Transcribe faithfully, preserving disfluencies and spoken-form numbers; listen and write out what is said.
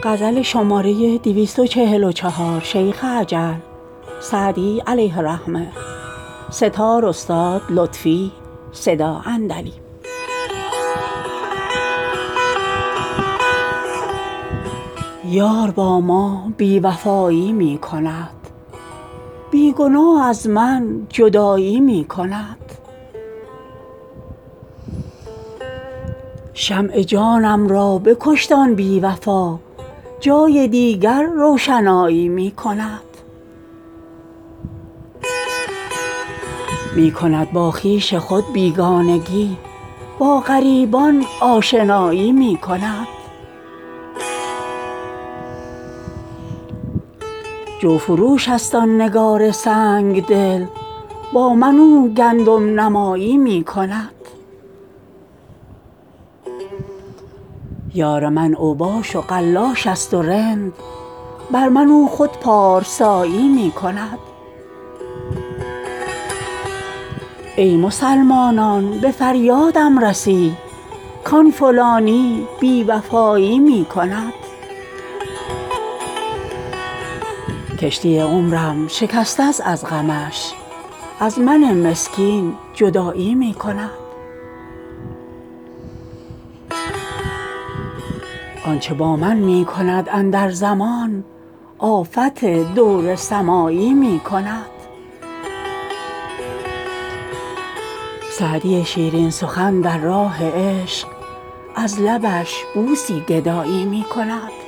غزل شماره دویست و چهل و چهار شیخ عجل سعدی علیه الرحمه ستار استاد لطفی صدا اندلی. یار با ما بی وفایی می کند، بی گناه از من جدایی می کند. شمع جانم را بکشت آن بی وفا، جای دیگر روشنایی می کند. می کند با خویش خود بیگانگی، با غریبان آشنایی می کند. جو فروش است آن نگار سنگدل، با من او گندم نمایی می کند. یار من اوباش و قلاش است و رند، بر من او خود پارسایی می کند. ای مسلمانان به فریادم رسید، کان فلانی بی وفایی می کند. کشتی عمرم شکسته است از غمش، از من مسکین جدایی می کند. آنچه با من می کند اندر زمان، آفت دور سمایی می کند. سعدی شیرین سخن در راه عشق، از لبش بوسی گدایی می کند.